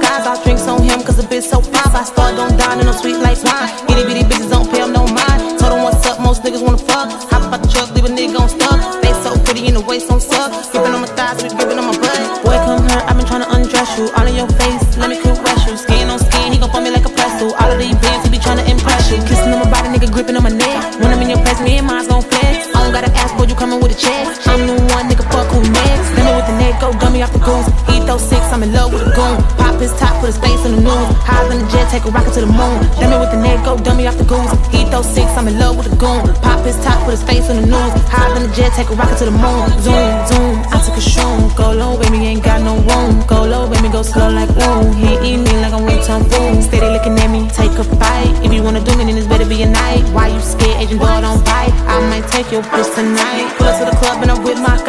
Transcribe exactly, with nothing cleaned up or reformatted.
skies. I'll drinks on him cause the bitch so pop. I start don't dine and I'm sweet like wine. Itty bitty bitches don't pay them no mind. Told them what's up, most niggas wanna fuck. Hop out the truck, leave a nigga on stuck. They so pretty in the waist on suck. Gripping on my thighs, we gripping on my butt. Boy come here, I've been tryna undress you. All in your face, let me caress you. Skin on skin, he gon' put me like a pretzel. All of these bands, he be tryna impress you. Kissing on my body, nigga gripping on my neck. When I'm in your presence, me and mine's gon' flex. I don't gotta ask, boy, you coming with a check. I'm the one, nigga, fuck who next. Let me with the neck, go dummy off the goose. He throw six, I'm in love with a goon. Pop his top, put his face on the news. High on the jet, take a rocket to the moon. Let me with the neck, go dummy off the goose. He throw six, I'm in love with a goon. Pop his top, put his face on the news. High on the jet, take a rocket to the moon. Zoom, zoom, I took a shroom. Go low, baby, ain't got no room. Go low, baby, go slow like ooh. He eat me like I'm with some food. Steady looking at me, take a bite. If you wanna do me, then it's better be a night. Why you scared, agent door don't bite. I might take your bitch tonight. Pull up to the club and I'm with my